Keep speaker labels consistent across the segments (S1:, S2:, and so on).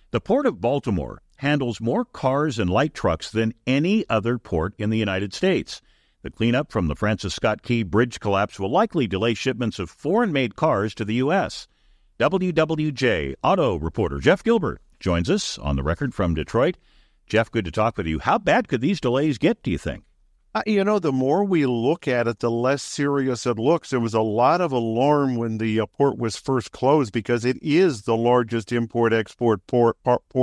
S1: The Port of Baltimore handles more cars and light trucks than any other port in the United States. The cleanup from the Francis Scott Key Bridge collapse will likely delay shipments of foreign-made cars to the U.S. WWJ auto reporter Jeff Gilbert joins us on the record from Detroit. Jeff, good to talk with you. How bad could these delays get, do you think?
S2: The more we look at it, the less serious it looks. There was a lot of alarm when the port was first closed because it is the largest import-export port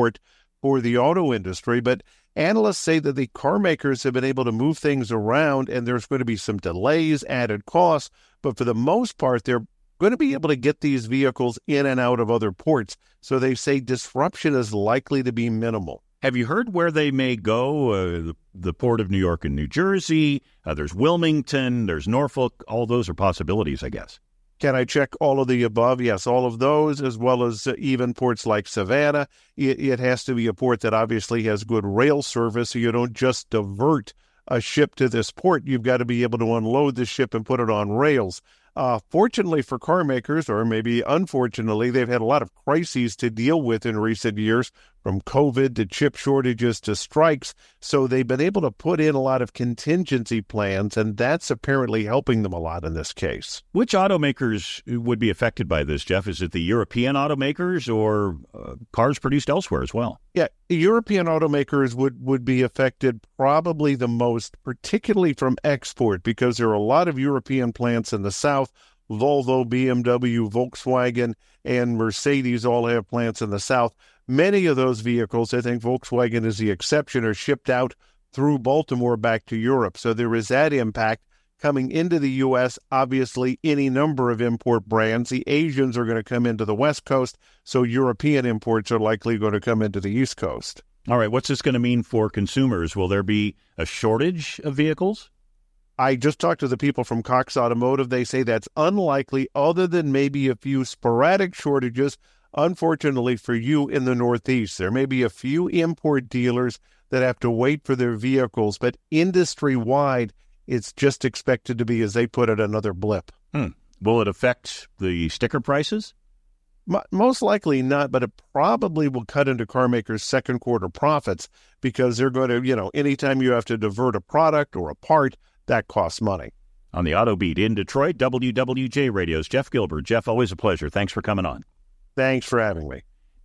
S2: for the auto industry. But analysts say that the car makers have been able to move things around, and there's going to be some delays, added costs. But for the most part, they're going to be able to get these vehicles in and out of other ports. So they say disruption is likely to be minimal.
S1: Have you heard where they may go? The Port of New York and New Jersey, there's Wilmington, there's Norfolk. All those are possibilities, I guess.
S2: Can I check all of the above? Yes, all of those, as well as even ports like Savannah. It has to be a port that obviously has good rail service, so you don't just divert a ship to this port. You've got to be able to unload the ship and put it on rails. Fortunately for car makers, or maybe unfortunately, they've had a lot of crises to deal with in recent years, from COVID to chip shortages to strikes. So they've been able to put in a lot of contingency plans, and that's apparently helping them a lot in this case.
S1: Which automakers would be affected by this, Jeff? Is it the European automakers or cars produced elsewhere as well?
S2: Yeah, European automakers would be affected probably the most, particularly from export, because there are a lot of European plants in the South. Volvo, BMW, Volkswagen, and Mercedes all have plants in the South. Many of those vehicles, I think Volkswagen is the exception, are shipped out through Baltimore back to Europe. So there is that impact coming into the U.S. Obviously, any number of import brands. The Asians are going to come into the West Coast, so European imports are likely going to come into the East Coast.
S1: All right, what's this going to mean for consumers? Will there be a shortage of vehicles?
S2: I just talked to the people from Cox Automotive. They say that's unlikely, other than maybe a few sporadic shortages. Unfortunately for you in the Northeast, there may be a few import dealers that have to wait for their vehicles, but industry-wide, it's just expected to be, as they put it, another blip.
S1: Will it affect the sticker prices?
S2: Most likely not, but it probably will cut into car makers' second quarter profits because they're going to, anytime you have to divert a product or a part, that costs money.
S1: On the Auto Beat in Detroit, WWJ Radio's Jeff Gilbert. Jeff, always a pleasure. Thanks for coming on.
S2: Thanks for having me.